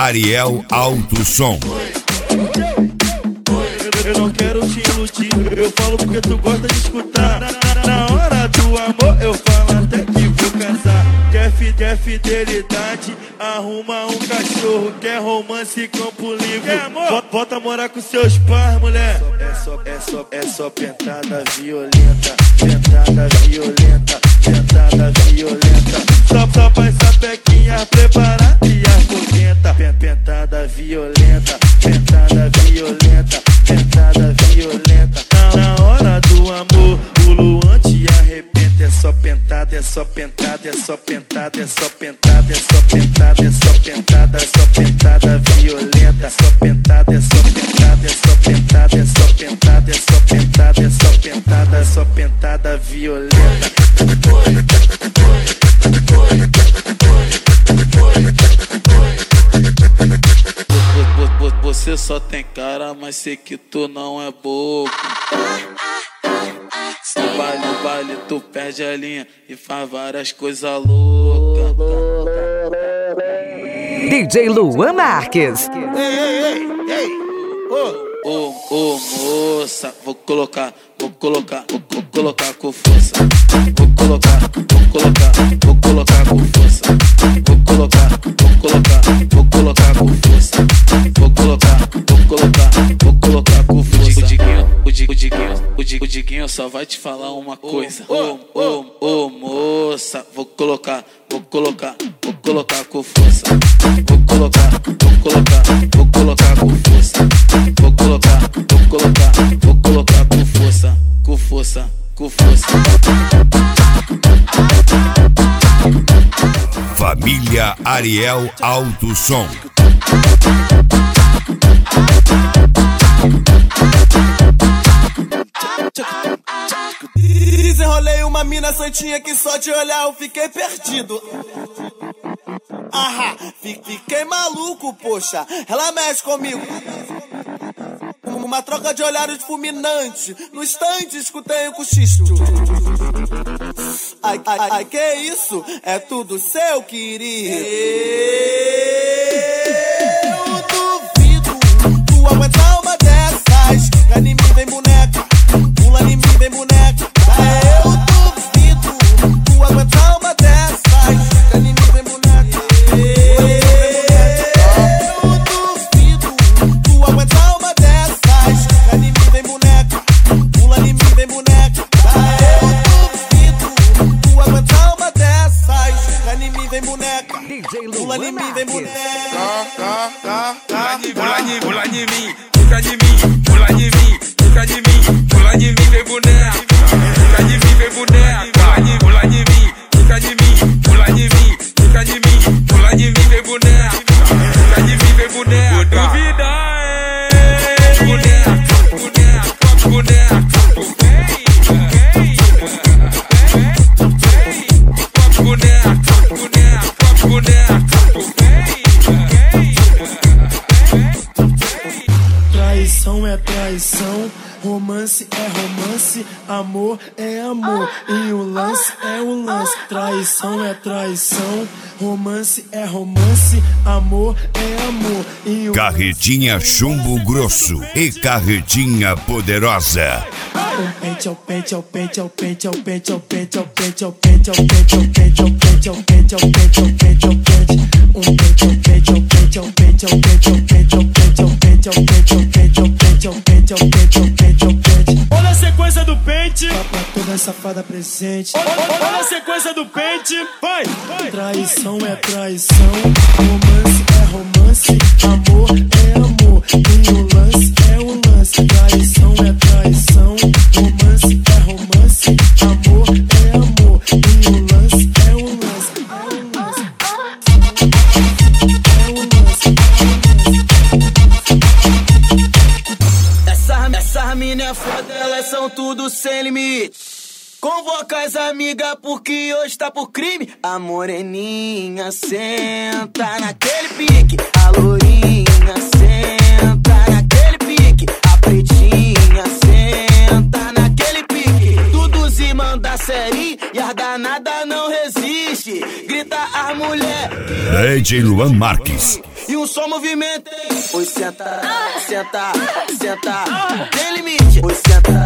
Ariel Alto Som. Eu não quero te iludir, eu falo porque tu gosta de escutar. Na hora do amor eu falo até que vou casar. Quer fidelidade, arruma um cachorro. Quer romance, campo livre, quer amor? Volta a morar com seus pais, mulher. É só pentada violenta. Pentada violenta, pentada violenta. Só pra essa pequinha preparar e arrogenta. Pentada violenta, pentada violenta, pentada violenta. Na hora do amor, o Luan te arrebenta. É só pentada, é só pentada, é só pentada, é só pentada, é só pentada, é só pentada, é só pentada violenta. É só pentada, é só pentada, é só pentada, é só pentada, é só pentada, é só pentada, é só pentada violenta. Você só tem cara, mas sei que tu não é bobo. No baile tu perde a linha e faz várias coisas loucas. DJ Luan Marques. Ei. Ô, moça, vou colocar com força. Vou colocar com força. Vou colocar com força. O Diguinho só vai te falar uma coisa. Ô, moça, vou colocar com força. Vou colocar com força. Vou colocar com força. Família Ariel Alto Som. Desenrolei uma mina santinha que só de olhar eu fiquei perdido. Fiquei maluco, poxa, ela mexe comigo. Uma troca de olhares fulminante. No instante escutei o cochicho. Ai, que isso? É tudo seu, querido. Eu duvido tu aguentar uma dessas. Pra em mim vem boneca, pula em mim vem boneca. Eu duvido tu aguentar uma dessas. Pra em mim vem boneca. Eu duvido tu aguentar uma dessas. Pra em mim vem boneca, pula em mim vem boneca. Eu duvido tu aguentar uma dessas. Pra em mim vem boneca, pula em mim vem boneca. Pula em mim, fica de mim, pula de mim, fica de mim, pula de mim, vem boneca, fica de mim, vem boneca, pula de mim, fica de mim, pula de mim, fica de mim, pula de mim, vem boneca, fica de mim, vem boneca. Duvida é boneca. Traição é traição, romance é romance, amor é amor, e o lance é o lance. Traição é traição, romance é romance, amor é amor, e o Carretinha Chumbo Grosso e Carretinha Poderosa. pente, ao pente, ao pente, ao pente, ao pente, ao pente, ao pente, ao pente, ao pente, ao pente, ao pente, ao pente, ao pente, ao pente, ao pente, um pente, ao pente, ao pente, ao pente, ao pente, ao pente, ao pente, ao pente, ao pente, ao pente, ao pente, ao pente, ao pente, ao pente, ao pente. Olha a sequência do pente. Pra toda safada presente. Olha a sequência do pente. Vai. Traição é traição, romance é romance, amor é amor, e o lance é o lance. Traição é traição, romance é romance, amor é amor, e o lance é o lance. Essa mina é foda, elas são tudo sem limite. Convoca as amigas porque hoje tá por crime. A moreninha senta naquele pique, a lourinha senta naquele pique, a pretinha senta naquele pique. Tudo se manda série e a danada não resiste. Grita a mulher DJ Luan Marques. e um só movimento, hein? Oi, senta, senta, senta, tem limite. Oi, senta,